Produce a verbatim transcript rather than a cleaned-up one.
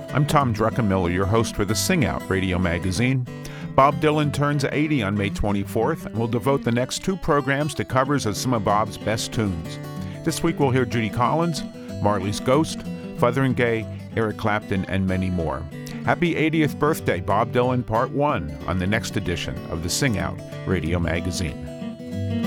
I'm Tom Druckenmiller, your host for the Sing Out radio magazine. Bob Dylan turns eighty on May twenty-fourth, and we'll devote the next two programs to covers of some of Bob's best tunes. This week we'll hear Judy Collins, Marley's Ghost, Fotheringay, Eric Clapton, and many more. Happy eightieth birthday, Bob Dylan, Part one, on the next edition of the Sing Out radio magazine.